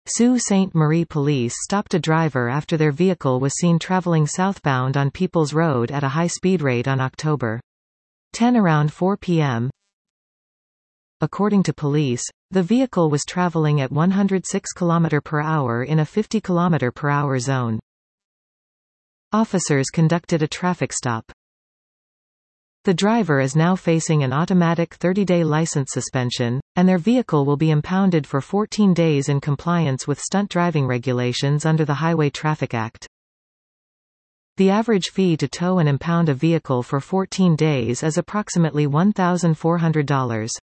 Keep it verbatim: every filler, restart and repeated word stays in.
Sault Ste. Marie police stopped a driver after their vehicle was seen traveling southbound on Peoples Road at a high speed rate on October tenth around four p m According to police, the vehicle was traveling at one hundred six kilometers per hour in a fifty kilometers per hour zone. Officers conducted a traffic stop. The driver is now facing an automatic thirty-day license suspension, and their vehicle will be impounded for fourteen days in compliance with stunt driving regulations under the Highway Traffic Act. The average fee to tow and impound a vehicle for fourteen days is approximately one thousand four hundred dollars.